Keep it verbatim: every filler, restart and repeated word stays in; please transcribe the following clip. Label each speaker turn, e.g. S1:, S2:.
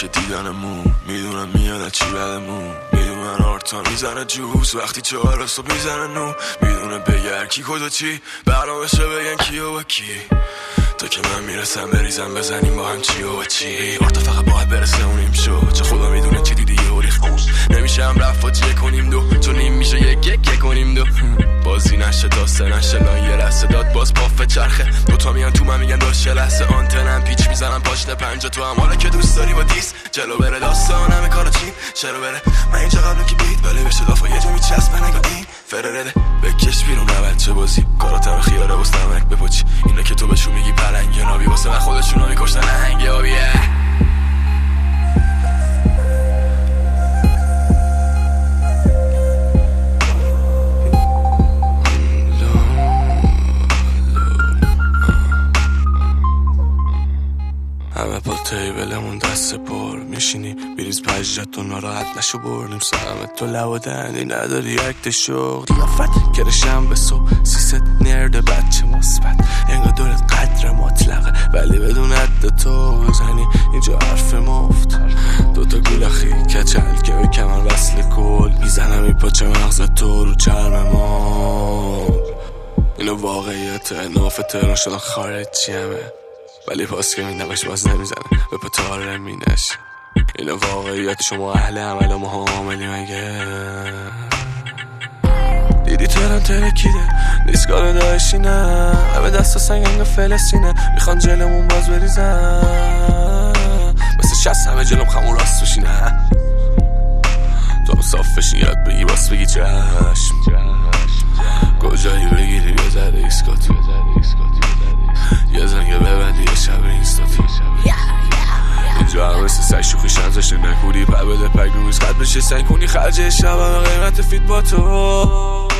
S1: دیدنمون، میدونم میاد از چی بدمون، میدونن آرتان میزنه جوز وقتی چهار صبح میزنه نو، میدونه بگر کی کجا چی برنامه‌شه بگن کی و کی، تا که من میرسم بریزم بزنیم با هم چی و چی. آرتا فقط باید برسه اونیم شو، چه خدا میدونه چی دیدی یه ریخ نمیشه هم رفت یه کنیم دو، چون نیم میشه یک یک یک کنیم دو، بازی نشه تا سه نشه لان یه رسه داد باز پافه چرخه، دوتا میان تو من میگن داشت لحظه آنتنم پیچ میزنم پاشنه پنجا تو هم حالا که دوست داری با دیس جلو بره داستان همه کارا چیم چرا بره من اینجا قبل که بیت بله بشه دافا یه جا میچسبه نگاه این فررده بکش بیرون نه بچه بازی کاراتم خیاره بستمک بپاچی اینا که تو بهشون میگی پلنگ نابی واسه من خودشون رو میکشتن هنگ آبیه. همه پا تیبلمون دست پر میشینی بیریز پجت و ناراحت نشو بردیم سلامت تو لب دهنی نداری اکت شغل قیافت کرشم به صبح سیست نرد بچه مثبت انگار دورت قدر مطلقه ولی بدون عد تو بزنی اینجا حرف مفت دوتا گولخی کچل که به کمر وصل کل میزنم این پاچه مغز تو رو چرم ما اینو واقعیت ناف تهران شدن خارجی همه ولی پاس که میدمش باز نمیزنه به پتاره مینشه اینو واقعیت شما اهل عمل و ما حاملی مگه دیدی تهران ترکیده نیستگاه داشتینه همه دست و سنگنگ فلسطینه میخوان جلمون باز بریزن مثل شست همه جلوم خمون راست بشینه تو هم صاف بشین یاد بگی باز بگی چشم کجایی بگیری یه ذره ایسکاتی یه زنگه ببندی یه شب اینستاتی اینجا هم مثل سگ شوخی شنزشته نکونی پر بده پک روز قد بشه سنگ کنی خرجه شب همه قیمت فیت با تو